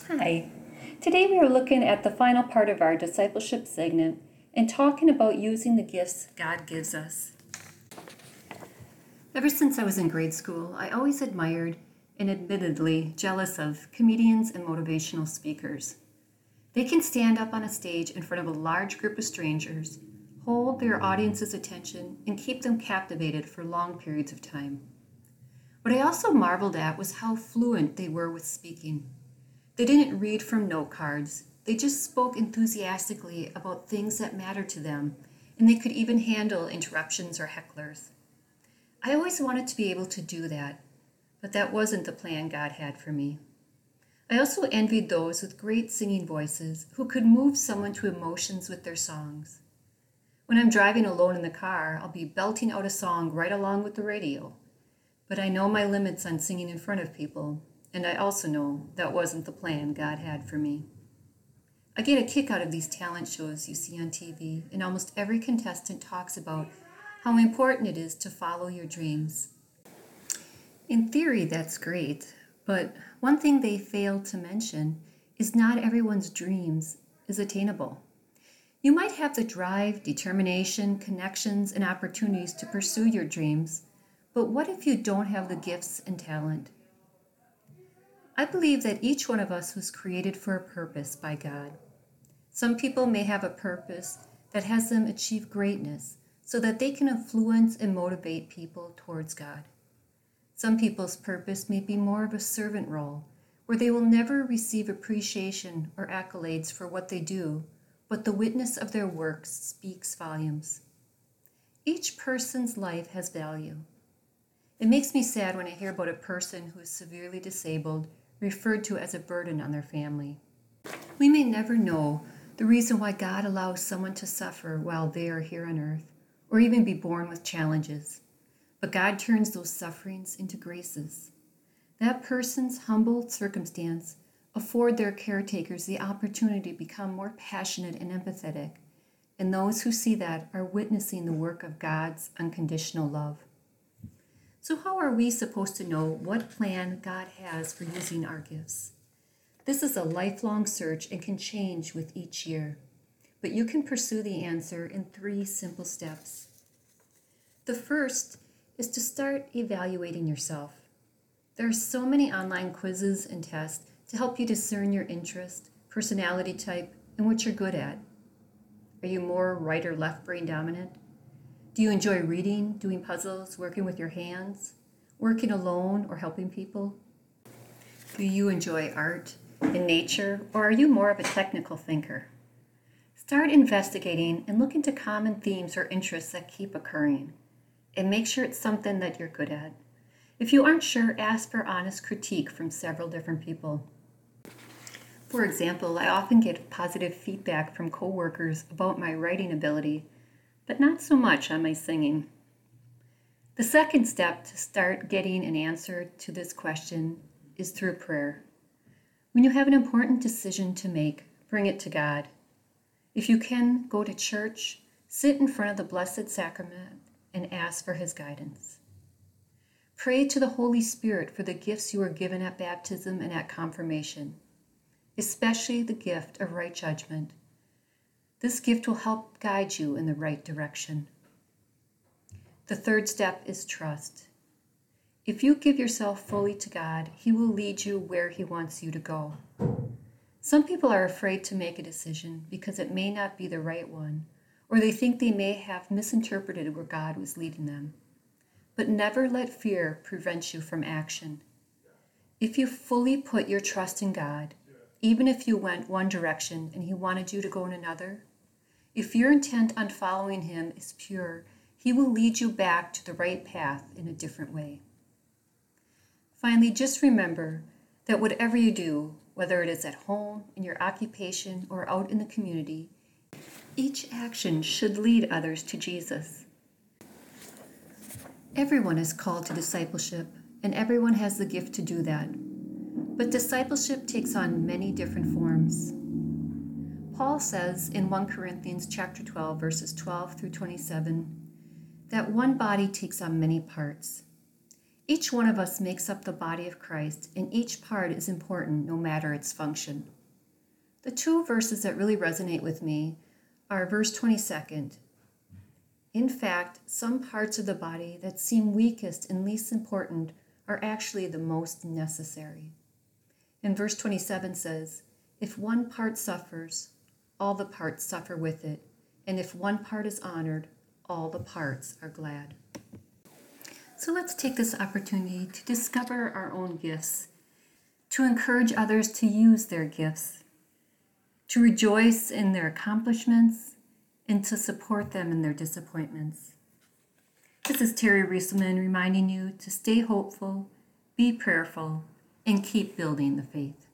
Hi. Today we are looking at the final part of our discipleship segment and talking about using the gifts God gives us. Ever since I was in grade school, I always admired and admittedly jealous of comedians and motivational speakers. They can stand up on a stage in front of a large group of strangers, hold their audience's attention, and keep them captivated for long periods of time. What I also marveled at was how fluent they were with speaking. They didn't read from note cards. They just spoke enthusiastically about things that mattered to them, and they could even handle interruptions or hecklers. I always wanted to be able to do that, but that wasn't the plan God had for me. I also envied those with great singing voices who could move someone to emotions with their songs. When I'm driving alone in the car, I'll be belting out a song right along with the radio, but I know my limits on singing in front of people. And I also know that wasn't the plan God had for me. I get a kick out of these talent shows you see on TV, and almost every contestant talks about how important it is to follow your dreams. In theory, that's great, but one thing they fail to mention is not everyone's dreams is attainable. You might have the drive, determination, connections, and opportunities to pursue your dreams, but what if you don't have the gifts and talent? I believe that each one of us was created for a purpose by God. Some people may have a purpose that has them achieve greatness so that they can influence and motivate people towards God. Some people's purpose may be more of a servant role, where they will never receive appreciation or accolades for what they do, but the witness of their works speaks volumes. Each person's life has value. It makes me sad when I hear about a person who is severely disabled referred to as a burden on their family. We may never know the reason why God allows someone to suffer while they are here on earth, or even be born with challenges. But God turns those sufferings into graces. That person's humble circumstance afford their caretakers the opportunity to become more passionate and empathetic, and those who see that are witnessing the work of God's unconditional love. So how are we supposed to know what plan God has for using our gifts? This is a lifelong search and can change with each year, but you can pursue the answer in 3 simple steps. The first is to start evaluating yourself. There are so many online quizzes and tests to help you discern your interest, personality type, and what you're good at. Are you more right or left brain dominant? Do you enjoy reading, doing puzzles, working with your hands, working alone, or helping people? Do you enjoy art and nature, or are you more of a technical thinker? Start investigating and look into common themes or interests that keep occurring, and make sure it's something that you're good at. If you aren't sure, ask for honest critique from several different people. For example, I often get positive feedback from coworkers about my writing ability, but not so much on my singing. The second step to start getting an answer to this question is through prayer. When you have an important decision to make, bring it to God. If you can, go to church, sit in front of the Blessed Sacrament, and ask for His guidance. Pray to the Holy Spirit for the gifts you were given at baptism and at confirmation, especially the gift of right judgment. This gift will help guide you in the right direction. The third step is trust. If you give yourself fully to God, He will lead you where He wants you to go. Some people are afraid to make a decision because it may not be the right one, or they think they may have misinterpreted where God was leading them. But never let fear prevent you from action. If you fully put your trust in God, even if you went one direction and He wanted you to go in another, if your intent on following Him is pure, He will lead you back to the right path in a different way. Finally, just remember that whatever you do, whether it is at home, in your occupation, or out in the community, each action should lead others to Jesus. Everyone is called to discipleship, and everyone has the gift to do that. But discipleship takes on many different forms. Paul says in 1 Corinthians chapter 12, verses 12 through 27, that one body takes on many parts. Each one of us makes up the body of Christ, and each part is important no matter its function. The two verses that really resonate with me are verse 22. In fact, some parts of the body that seem weakest and least important are actually the most necessary. And verse 27 says, if one part suffers, all the parts suffer with it, and if one part is honored, all the parts are glad. So let's take this opportunity to discover our own gifts, to encourage others to use their gifts, to rejoice in their accomplishments, and to support them in their disappointments. This is Terry Rieselman reminding you to stay hopeful, be prayerful, and keep building the faith.